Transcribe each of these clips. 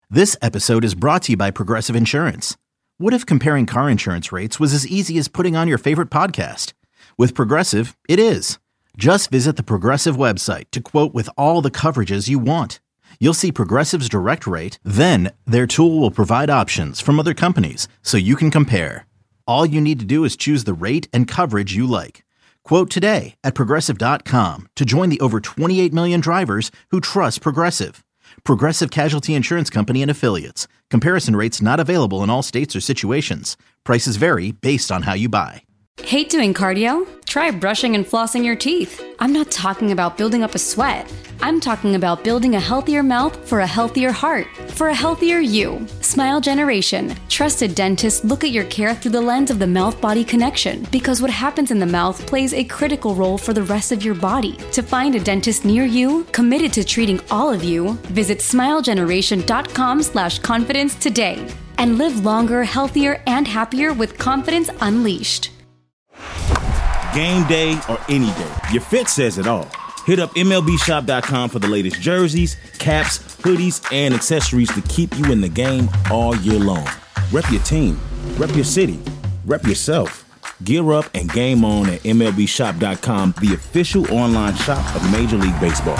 This episode is brought to you by Progressive Insurance. What if comparing car insurance rates was as easy as putting on your favorite podcast? With Progressive, it is. Just visit the Progressive website to quote with all the coverages you want. You'll see Progressive's direct rate, then their tool will provide options from other companies so you can compare. All you need to do is choose the rate and coverage you like. Quote today at Progressive.com to join the over 28 million drivers who trust Progressive. Progressive Casualty Insurance Company and Affiliates. Comparison rates not available in all states or situations. Prices vary based on how you buy. Hate doing cardio? Try brushing and flossing your teeth. I'm not talking about building up a sweat. I'm talking about building a healthier mouth for a healthier heart, for a healthier you. Smile Generation. Trusted dentists look at your care through the lens of the mouth-body connection because what happens in the mouth plays a critical role for the rest of your body. To find a dentist near you, committed to treating all of you, visit smilegeneration.com/confidence today and live longer, healthier, and happier with confidence unleashed. Game day or any day, your fit says it all. Hit up MLBshop.com for the latest jerseys, caps, hoodies, and accessories to keep you in the game all year long. Rep your team, rep your city, rep yourself. Gear up and game on at MLBshop.com, the official online shop of Major League Baseball.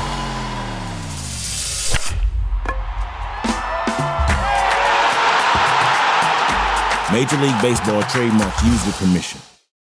Major League Baseball trademark used with permission.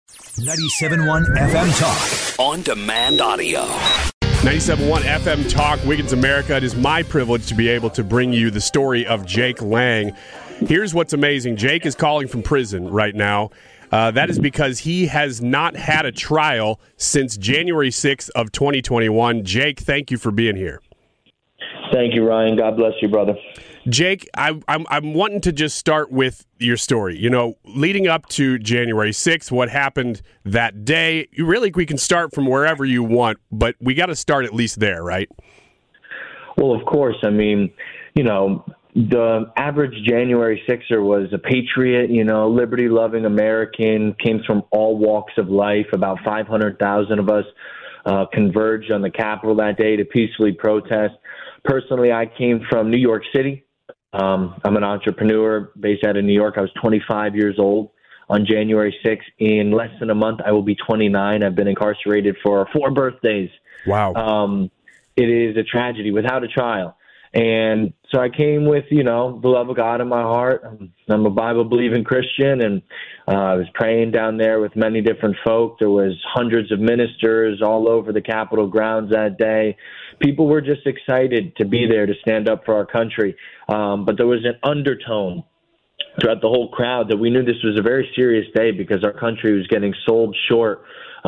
97.1 FM Talk. On demand audio. 97.1 FM Talk, Wiggins America. It is my privilege to be able to bring you the story of Jake Lang. Here's what's amazing. Jake is calling from prison right now. That is because he has not had a trial since January 6th of 2021. Jake, thank you for being here. Thank you, Ryan. God bless you, brother. Jake, I'm wanting to just start with your story. You know, leading up to January 6th, what happened that day. Really, we can start from wherever you want, but we got to start at least there, right? Well, of course. I mean, you know, the average January 6er was a patriot, you know, liberty-loving American, came from all walks of life. About 500,000 of us converged on the Capitol that day to peacefully protest. Personally, I came from New York City. I'm an entrepreneur based out of New York. I was 25 years old on January 6th. In less than a month, I will be 29. I've been incarcerated for 4 birthdays. Wow. It is a tragedy without a trial. And so I came with, you know, the love of God in my heart. I'm a Bible-believing Christian, and I was praying down there with many different folk. There was hundreds of ministers all over the Capitol grounds that day. People were just excited to be there to stand up for our country. But there was an undertone throughout the whole crowd that we knew this was a very serious day because our country was getting sold short.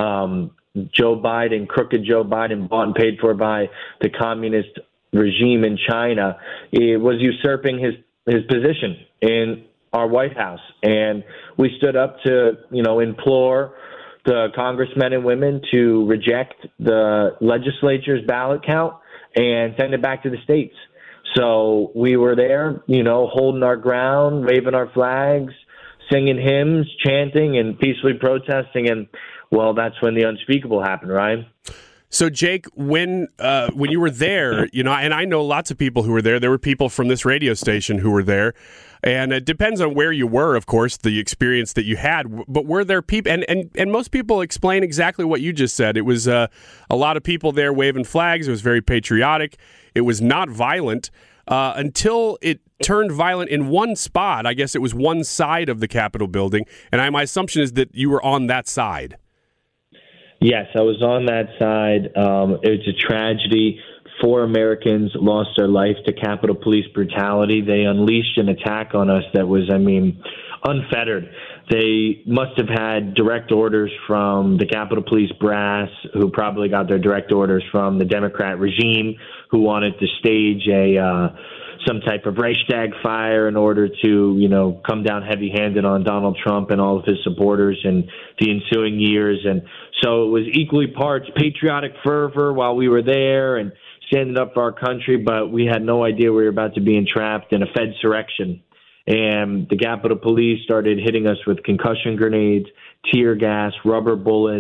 Joe Biden, crooked Joe Biden, bought and paid for by the communist regime in China, it was usurping his position in our White House. And we stood up to, you know, implore the congressmen and women to reject the legislature's ballot count and send it back to the states. So we were there, you know, holding our ground, waving our flags, singing hymns, chanting, and peacefully protesting. And, well, that's when the unspeakable happened, Ryan. So, Jake, when you were there, you know, and I know lots of people who were there. There were people from this radio station who were there. And it depends on where you were, of course, the experience that you had. But were there people, and most people explain exactly what you just said. It was a lot of people there waving flags. It was very patriotic. It was not violent until it turned violent in one spot. I guess it was one side of the Capitol building. And my assumption is that you were on that side. Yes, I was on that side. It was a tragedy. 4 Americans lost their life to Capitol Police brutality. They unleashed an attack on us that was, unfettered. They must have had direct orders from the Capitol Police brass, who probably got their direct orders from the Democrat regime, who wanted to stage some type of Reichstag fire in order to, come down heavy-handed on Donald Trump and all of his supporters in the ensuing years. And so it was equally parts patriotic fervor while we were there and standing up for our country, but we had no idea we were about to be entrapped in a Fedsurrection. And the Capitol Police started hitting us with concussion grenades, tear gas, rubber bullets,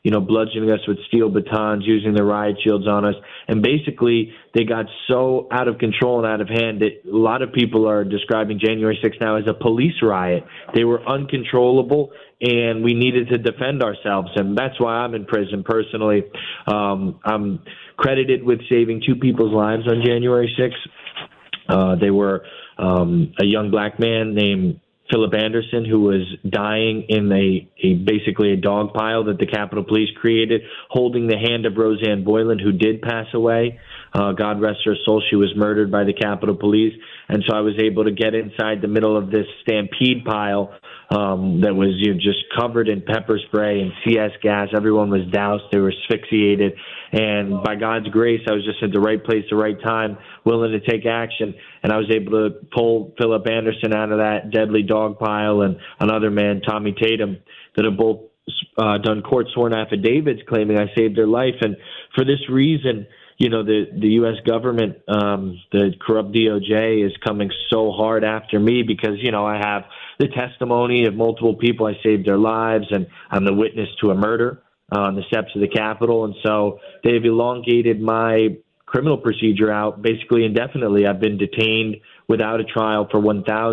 bludgeoning us with steel batons, using the riot shields on us. And basically, they got so out of control and out of hand that a lot of people are describing January 6th now as a police riot. They were uncontrollable, and we needed to defend ourselves. And that's why I'm in prison personally. I'm credited with saving 2 people's lives on January 6th. They were a young black man named Philip Anderson, who was dying in basically a dog pile that the Capitol Police created, holding the hand of Roseanne Boyland, who did pass away. God rest her soul. She was murdered by the Capitol Police. And so I was able to get inside the middle of this stampede pile that was just covered in pepper spray and CS gas. Everyone was doused. They were asphyxiated. And by God's grace, I was just at the right place, the right time, willing to take action. And I was able to pull Philip Anderson out of that deadly dog pile, and another man, Tommy Tatum, that have both done court-sworn affidavits claiming I saved their life. And for this reason, the U.S. government, the corrupt DOJ, is coming so hard after me because, I have the testimony of multiple people. I saved their lives, and I'm the witness to a murder on the steps of the Capitol. And so they've elongated my criminal procedure out basically indefinitely. I've been detained without a trial for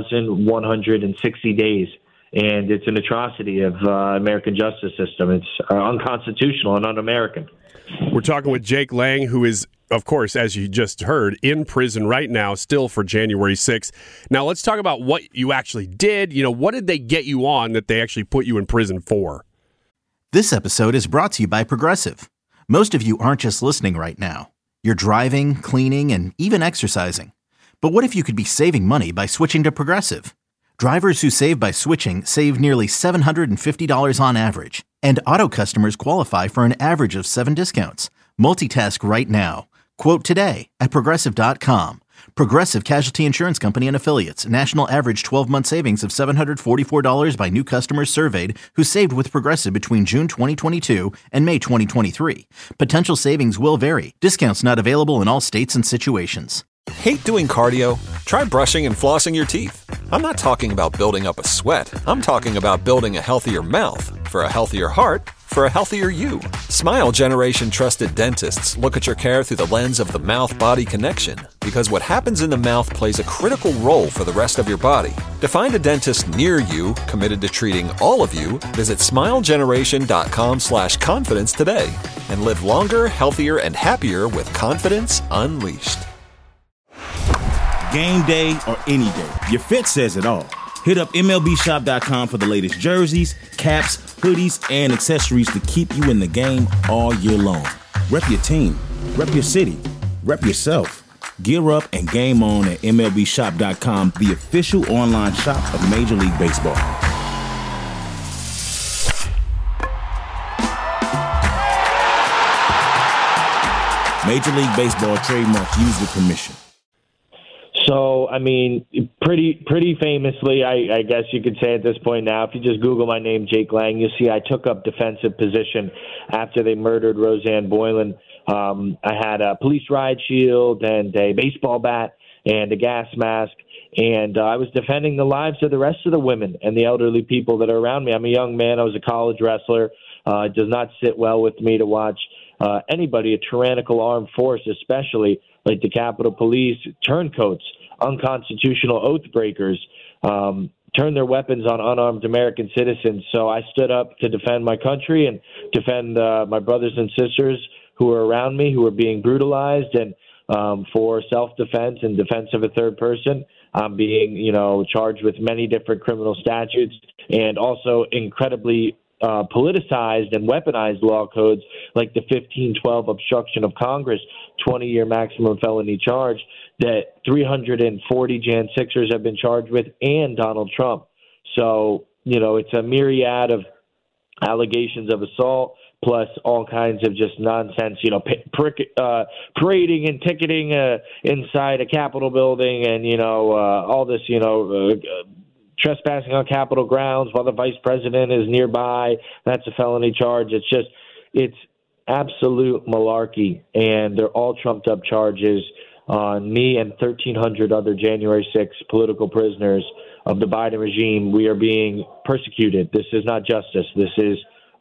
1,160 days. And it's an atrocity of American justice system. It's unconstitutional and un-American. We're talking with Jake Lang, who is, of course, as you just heard, in prison right now, still for January 6th. Now, let's talk about what you actually did. What did they get you on that they actually put you in prison for? This episode is brought to you by Progressive. Most of you aren't just listening right now. You're driving, cleaning, and even exercising. But what if you could be saving money by switching to Progressive? Drivers who save by switching save nearly $750 on average. And auto customers qualify for an average of 7 discounts. Multitask right now. Quote today at Progressive.com. Progressive Casualty Insurance Company and Affiliates. National average 12-month savings of $744 by new customers surveyed who saved with Progressive between June 2022 and May 2023. Potential savings will vary. Discounts not available in all states and situations. Hate doing cardio? Try brushing and flossing your teeth. I'm not talking about building up a sweat. I'm talking about building a healthier mouth for a healthier heart for a healthier you. Smile Generation trusted dentists look at your care through the lens of the mouth-body connection, because what happens in the mouth plays a critical role for the rest of your body. To find a dentist near you committed to treating all of you, visit smilegeneration.com/confidence today and live longer, healthier, and happier with confidence unleashed. Game day or any day, your fit says it all. Hit up MLBshop.com for the latest jerseys, caps, hoodies, and accessories to keep you in the game all year long. Rep your team, rep your city, rep yourself. Gear up and game on at MLBshop.com, the official online shop of Major League Baseball. Major League Baseball trademark used with permission. So, pretty famously, I guess you could say at this point now, if you just Google my name, Jake Lang, you'll see I took up defensive position after they murdered Roseanne Boyland. I had a police riot shield and a baseball bat and a gas mask, and I was defending the lives of the rest of the women and the elderly people that are around me. I'm a young man. I was a college wrestler. It does not sit well with me to watch anybody, a tyrannical armed force especially, like the Capitol Police, turncoats, unconstitutional oath breakers, turn their weapons on unarmed American citizens. So I stood up to defend my country and defend my brothers and sisters who are around me, who are being brutalized. And for self-defense and defense of a third person, I'm being, charged with many different criminal statutes and also incredibly politicized and weaponized law codes like the 1512 obstruction of Congress, 20-year maximum felony charge that 340 Jan 6ers have been charged with, and Donald Trump. So, it's a myriad of allegations of assault plus all kinds of just nonsense, parading and ticketing inside a Capitol building and, all this, trespassing on Capitol grounds while the vice president is nearby. That's a felony charge. It's absolute malarkey, and they're all trumped up charges on me and 1,300 other January 6th political prisoners of the Biden regime. We are being persecuted. This is not justice. This is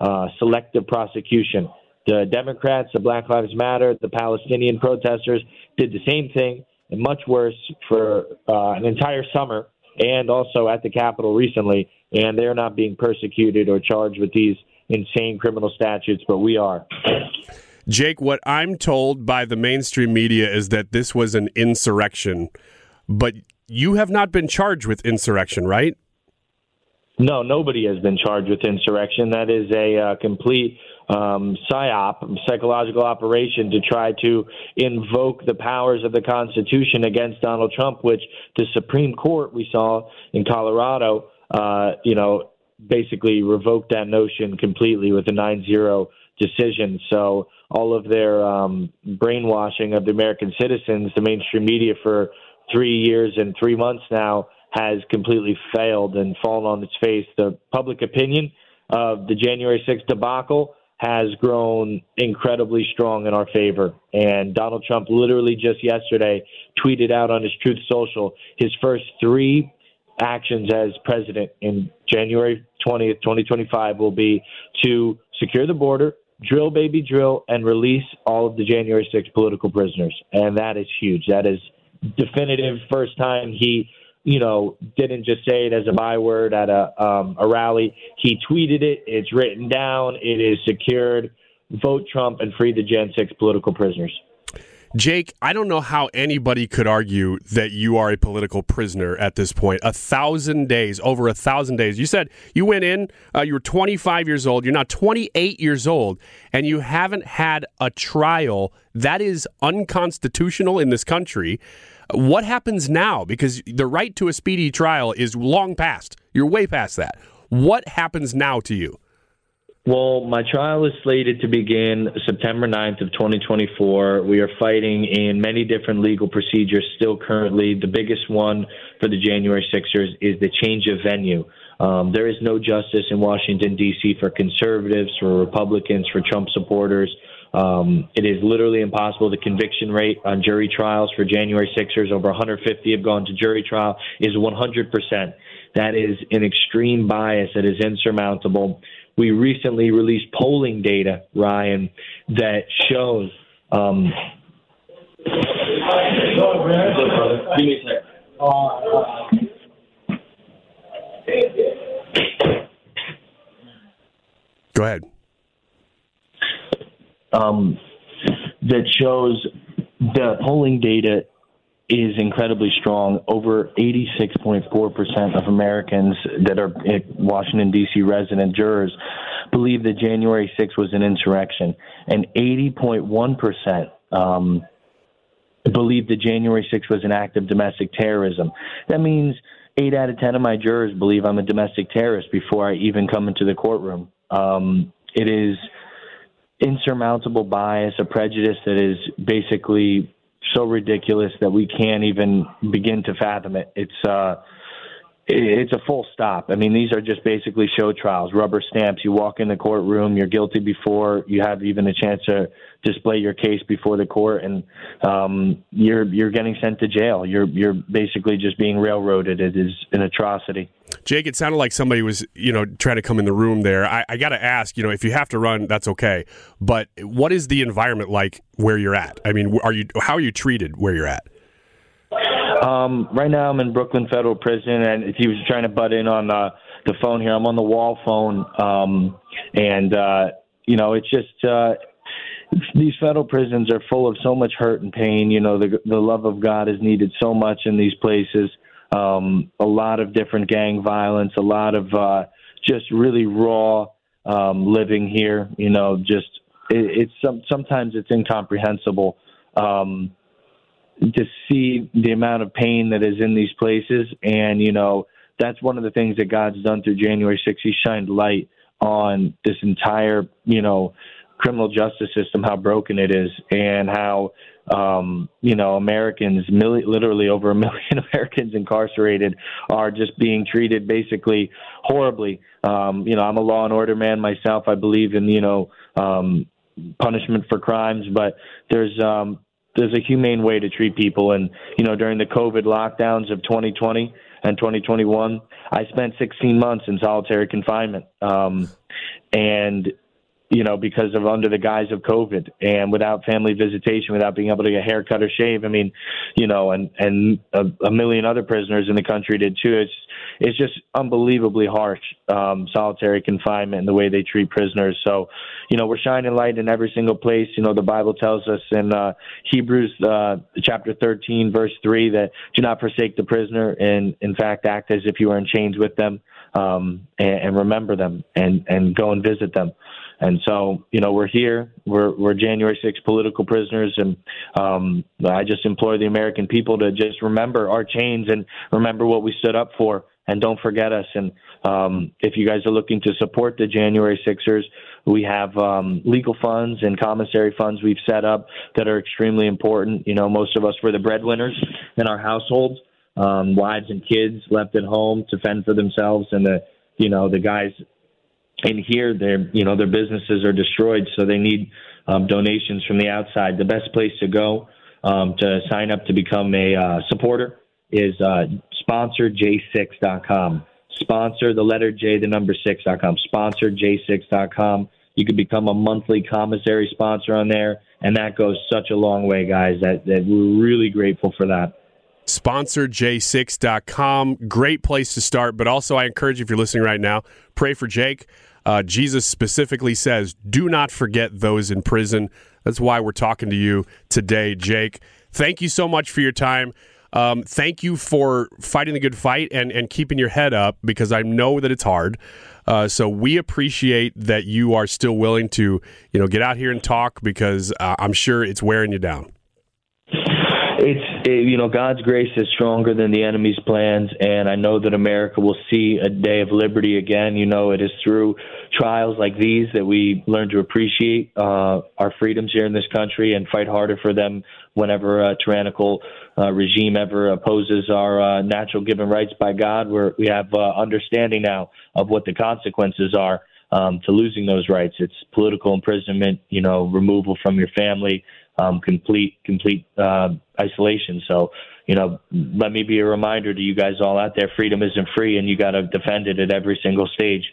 selective prosecution. The Democrats, the Black Lives Matter, the Palestinian protesters did the same thing, and much worse for an entire summer, and also at the Capitol recently, and they're not being persecuted or charged with these insane criminal statutes, but we are. Jake, what I'm told by the mainstream media is that this was an insurrection, but you have not been charged with insurrection, right? No, nobody has been charged with insurrection. That is a complete psyop, psychological operation to try to invoke the powers of the Constitution against Donald Trump, which the Supreme Court, we saw in Colorado, basically revoked that notion completely with a 9-0 decision. So all of their brainwashing of the American citizens, the mainstream media for 3 years and 3 months now, has completely failed and fallen on its face. The public opinion of the January 6th debacle has grown incredibly strong in our favor. And Donald Trump literally just yesterday tweeted out on his Truth Social his first 3 actions as president in January 20th, 2025 will be to secure the border, drill, baby, drill, and release all of the January 6th political prisoners. And that is huge. That is definitive. First time he didn't just say it as a byword at a rally. He tweeted it. It's written down. It is secured. Vote Trump and free the Jan 6 political prisoners. Jake, I don't know how anybody could argue that you are a political prisoner at this point. 1,000 days, over 1,000 days. You said you went in, you were 25 years old. You're now 28 years old, and you haven't had a trial. That is unconstitutional in this country. What happens now? Because the right to a speedy trial is long past. You're way past that. What happens now to you? Well, my trial is slated to begin September 9th of 2024. We are fighting in many different legal procedures still currently. The biggest one for the January 6ers is the change of venue. There is no justice in Washington, D.C. for conservatives, for Republicans, for Trump supporters. It is literally impossible. The conviction rate on jury trials for January 6ers, over 150 have gone to jury trial, is 100%. That is an extreme bias that is insurmountable. We recently released polling data, Ryan, that shows. Give me a sec. Go ahead. That shows the polling data is incredibly strong. Over 86.4% of Americans that are Washington, D.C. resident jurors believe that January 6th was an insurrection, and 80.1% believe that January 6th was an act of domestic terrorism. That means 8 out of 10 of my jurors believe I'm a domestic terrorist before I even come into the courtroom. It is insurmountable bias, a prejudice that is basically so ridiculous that we can't even begin to fathom it. It's a full stop. I mean, these are just basically show trials, rubber stamps. You walk in the courtroom, you're guilty before you have even a chance to display your case before the court, and you're getting sent to jail. You're basically just being railroaded. It is an atrocity. Jake, it sounded like somebody was, trying to come in the room there. I got to ask, if you have to run, that's okay. But what is the environment like where you're at? I mean, how are you treated where you're at? Right now I'm in Brooklyn Federal Prison, and if he was trying to butt in on the phone here, I'm on the wall phone. It's just these federal prisons are full of so much hurt and pain. The love of God is needed so much in these places. A lot of different gang violence, a lot of just really raw living here. Sometimes it's incomprehensible to see the amount of pain that is in these places. And, that's one of the things that God's done through January 6th. He shined light on this entire, criminal justice system, how broken it is, and how, Americans, literally over 1 million Americans incarcerated, are just being treated basically horribly. I'm a law and order man myself. I believe in, punishment for crimes, but there's there's a humane way to treat people. And, during the COVID lockdowns of 2020 and 2021, I spent 16 months in solitary confinement. Because of under the guise of COVID and without family visitation, without being able to get a haircut or shave. And a million other prisoners in the country did too. It's just unbelievably harsh, solitary confinement and the way they treat prisoners. So, we're shining light in every single place. The Bible tells us in Hebrews chapter 13, verse 3, that do not forsake the prisoner and, in fact, act as if you are in chains with them, and remember them and go and visit them. And so, we're here. We're January 6th political prisoners, and I just implore the American people to just remember our chains and remember what we stood up for, and don't forget us. And if you guys are looking to support the January Sixers, we have legal funds and commissary funds we've set up that are extremely important. Most of us were the breadwinners in our households, wives and kids left at home to fend for themselves, and the guys in here, their businesses are destroyed, so they need donations from the outside. The best place to go to sign up to become a supporter is sponsorj6.com. Sponsor, the letter J, the number 6.com. Sponsorj6.com. You can become a monthly commissary sponsor on there, and that goes such a long way, guys, that we're really grateful for that. SponsorJ6.com. Great place to start, but also I encourage you, if you're listening right now, pray for Jake. Jesus specifically says, do not forget those in prison. That's why we're talking to you today, Jake. Thank you so much for your time. Thank you for fighting the good fight and keeping your head up, because I know that it's hard. So we appreciate that you are still willing to, get out here and talk, because I'm sure it's wearing you down. God's grace is stronger than the enemy's plans, and I know that America will see a day of liberty again. It is through trials like these that we learn to appreciate our freedoms here in this country and fight harder for them whenever a tyrannical regime ever opposes our natural given rights by God. We have understanding now of what the consequences are to losing those rights. It's political imprisonment, removal from your family, complete isolation. So, let me be a reminder to you guys all out there, freedom isn't free, and you got to defend it at every single stage.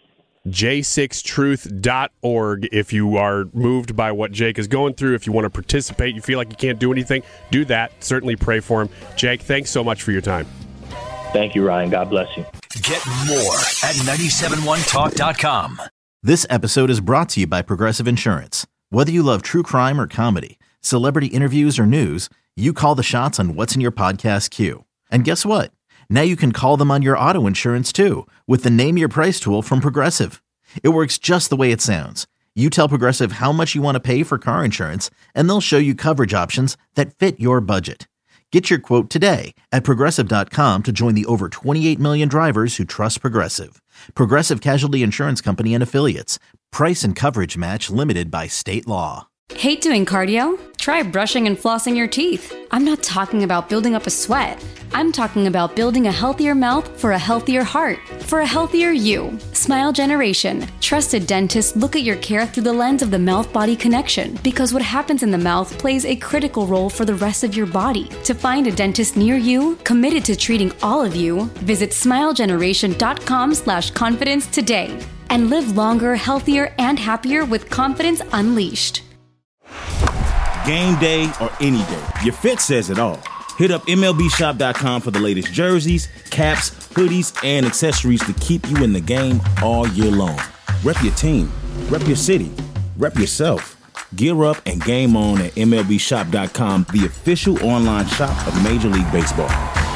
J6truth.org. If you are moved by what Jake is going through, if you want to participate, you feel like you can't do anything, do that. Certainly pray for him. Jake, thanks so much for your time. Thank you, Ryan. God bless you. Get more at 971talk.com. This episode is brought to you by Progressive Insurance. Whether you love true crime or comedy, celebrity interviews or news, you call the shots on what's in your podcast queue. And guess what? Now you can call them on your auto insurance too, with the Name Your Price tool from Progressive. It works just the way it sounds. You tell Progressive how much you want to pay for car insurance, and they'll show you coverage options that fit your budget. Get your quote today at Progressive.com to join the over 28 million drivers who trust Progressive. Progressive Casualty Insurance Company and Affiliates. Price and coverage match limited by state law. Hate doing cardio? Try brushing and flossing your teeth. I'm not talking about building up a sweat. I'm talking about building a healthier mouth for a healthier heart, for a healthier you. Smile Generation. Trusted dentists look at your care through the lens of the mouth-body connection, because what happens in the mouth plays a critical role for the rest of your body. To find a dentist near you, committed to treating all of you, visit smilegeneration.com/confidence today and live longer, healthier, and happier with confidence unleashed. Game day or any day, your fit says it all. Hit up MLBshop.com for the latest jerseys, caps, hoodies, and accessories to keep you in the game all year long. Rep your team, rep your city, rep yourself. Gear up and game on at MLBshop.com, the official online shop of Major League Baseball.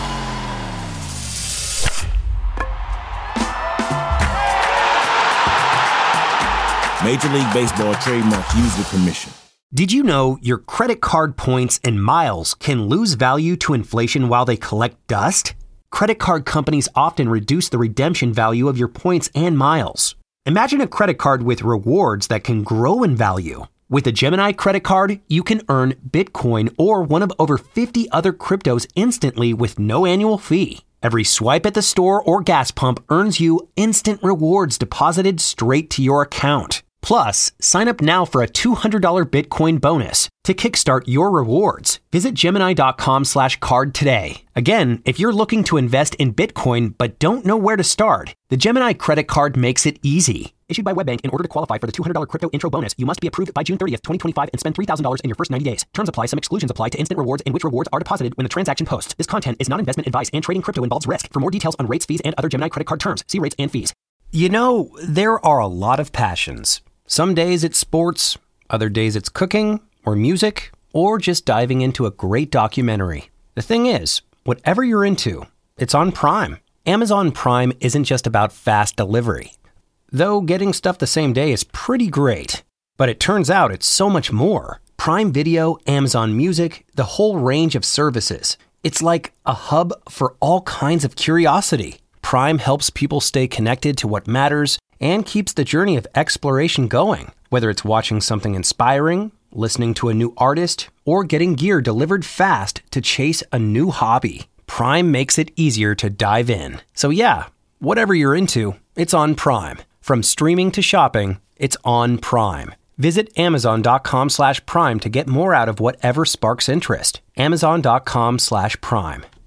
Major League Baseball trademark used with permission. Did you know your credit card points and miles can lose value to inflation while they collect dust? Credit card companies often reduce the redemption value of your points and miles. Imagine a credit card with rewards that can grow in value. With a Gemini credit card, you can earn Bitcoin or one of over 50 other cryptos instantly with no annual fee. Every swipe at the store or gas pump earns you instant rewards deposited straight to your account. Plus, sign up now for a $200 Bitcoin bonus to kickstart your rewards. Visit Gemini.com/card today. Again, if you're looking to invest in Bitcoin but don't know where to start, the Gemini credit card makes it easy. Issued by WebBank, in order to qualify for the $200 crypto intro bonus, you must be approved by June 30th, 2025 and spend $3,000 in your first 90 days. Terms apply. Some exclusions apply to instant rewards and which rewards are deposited when the transaction posts. This content is not investment advice and trading crypto involves risk. For more details on rates, fees, and other Gemini credit card terms, see rates and fees. You know, there are a lot of passions. Some days it's sports, other days it's cooking or music, or just diving into a great documentary. The thing is, whatever you're into, it's on Prime. Amazon Prime isn't just about fast delivery. Though getting stuff the same day is pretty great. But it turns out it's so much more. Prime Video, Amazon Music, the whole range of services. It's like a hub for all kinds of curiosity. Prime helps people stay connected to what matters and keeps the journey of exploration going. Whether it's watching something inspiring, listening to a new artist, or getting gear delivered fast to chase a new hobby, Prime makes it easier to dive in. So yeah, whatever you're into, it's on Prime. From streaming to shopping, it's on Prime. Visit Amazon.com/Prime to get more out of whatever sparks interest. Amazon.com/Prime.